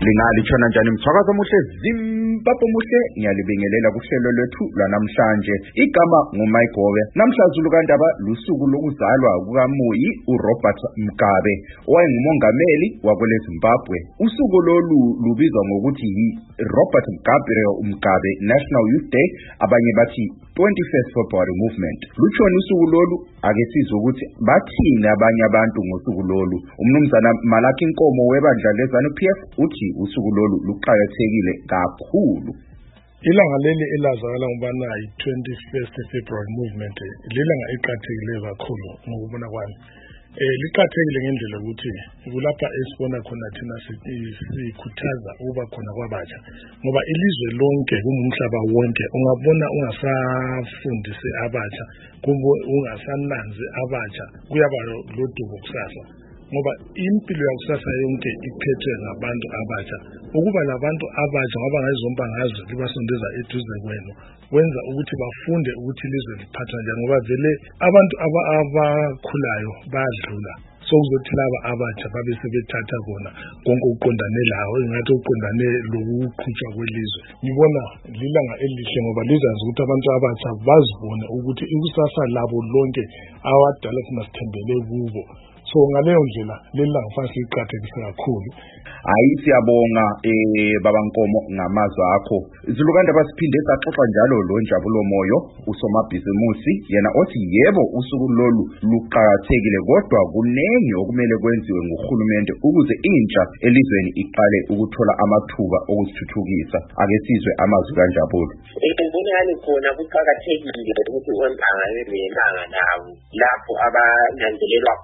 Lingalitshona njani mthwakazo omuhle Zimbabwe muhle ngiyalibingelela kuhlelo lwethu lwanamhlanje. Igama nguMayigobe. Namhla Zulu kaNdaba lusuku lokuzalwa kukaMuyi uRobert Mugabe owayengumongameli wakwele Zimbabwe. Usuku lolu lubizwa ngokuthi Robert Mugabe National Youth Day, abanye bathi 21st February Movement. Lutshona usuku lolu ake sizwe ukuthi bathini abanye abantu ngosuku lolu. Umnumzana Malaki Nkomo webandla leZANU-PF uthi usuku lolu luqhakathekile kakhulu. Ilanga leli elazakala ngubana yi-21st February Movement lilanga iqhakathekile kakhulu ngokubona kwami. Liqhakathekile ngendlela ukuthi kulapha esibona khona thina sikhuthaza ukuba khona kwabatsha, ngoba ilizwe lonke kungumhlaba wonke ungabona ungasafundisi abatsha kumbe ungasananzi abatsha kuyaba lodubo kusasa, ngoba impilo yakusasa yonke iphethwe ngabantu abatsha. Ukuba labantu abatsha ngoba ngazombangazwe libasondeza eduze kwenu wenza ukuthi bafunde ukuthi ilizwe liphathwa njani, ngoba vele abantu abakhulayo bayadlula. So kuzothi laba abatsha babe sebethatha kona konke ukuqondane lawo engathi uqondane lokuqhutshwa kwelizwe. Ngibona lilanga elihle ngoba lizazi ukuthi abantu abatsha bazibone ukuthi ikusasa labo lonke awadala sinasithembele kubo. So ngaleyo ndlela lelanga mfasi liqhakathekile kakhulu. Hayi siyabonga baba Nkomo ngamazwi akho. Zulu kaNdaba siphinde saxoxa njalo lo Njabulo Moyo usomabhizimusi yena othi yebo usuku lolu luqhakathekile kodwa kunengi okumele kwenziwe nguhulumende ukuze intsha elizweni iqale ukuthola amathuba okuzithuthukisa. Ake sizwe amazwi kaNjabulo. Ngibonani khona kuqhakathekile ukuthi kwempanga lelanga nawo lapho abananzelelwa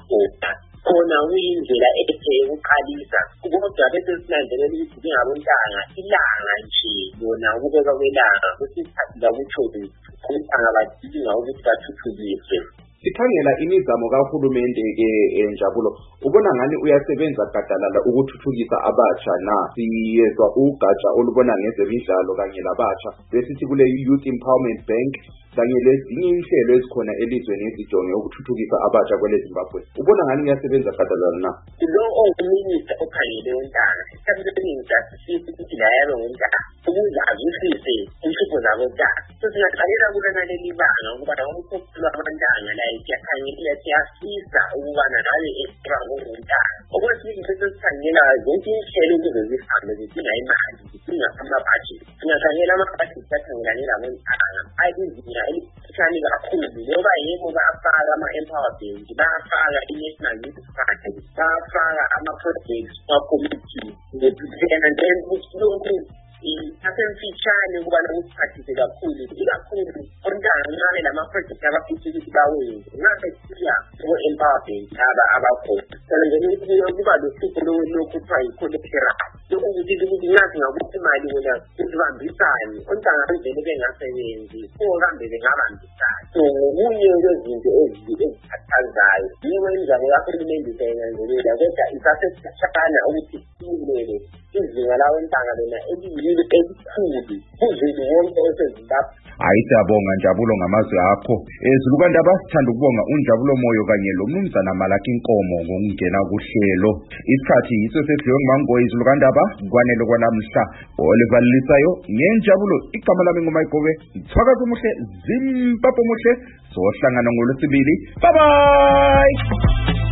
khona kuyindlela ethe ukuqalisa kodwa bese sinanzelela ukuthi singabontanga ilanga nje lona ukubeka kwelanga kusithathila kuthodi kumpanga badinga ukuthi bathuthukise. Sikhangela imizamo kahulumende Njabulo, ubona ngani uyasebenza gadalala ukuthuthukisa abatsha na? Siyezwa ugatsha olubona ngezemidlalo kanye labatsha besithi kule Youth Empowerment Bank kanye lezinye inhlelo ezikhona elizweni ezijonge ukuthuthukisa abatsha kwele Zimbabwe. Ubona ngani uyasebenza gadalala na? Lo onguminister okhangele untanga sisabelisa ukuthi la yabo ngontanga ukuze azwisise inhlupho zabo ntanga. Singaqalela kulana leli banga ukuba ngokukhulula abantanga la iyakhangela siyasisa ukubana nawe extra ngontanga. Okwesibili sesikhangela zonke inhlelo ukuze zihambe zidinga imali, zidinga ama-budget. Singakhangela ama-budget akhangelela ngontanga ayizinga elikhani kakhulu ngoba yebo bayafaka ama-empower bank, bayafaka i-national youth party, bayafaka ama-projects ama-committee and then lokhu asemfitshane ukuba nokusiphethise kakhulu ikakhulu ontanga lama-project abafisa ukuthi bawenze ngabe siya ku-empower bank abakhona nje kuba lohlupho lokuthiwa yi-collateral ukuthi ngathi ngakuthi imali wena sibambisane ontanga bevele bengasebenzi kambe bengabambisani. So ngokunye kwezinto ezikhathazayo yiyo imizamo kahulumende sayenanzelela kodwa isasesishakana ukuthi siyilele izinga lawontanga lona eliyilo elikhulu kuzulu wonke oseZimbabwe. Hayi siyabonga Njabulo ngamazwi akho. Zulu kaNdaba sithanda ukubonga uNjabulo Moyo kanye lomnumzana Malaki Nkomo ngokungena kuhlelo. Isikhathi yiso sedliwe nguMangoyi. Zulu kaNdaba kwanele kwanamhla olivalisayo ngeNjabulo. Igama lami nguMayigobe. Mthwakazo omuhle Zimbabwe muhle. Sohlangana ngoLwesibili. Bye bye.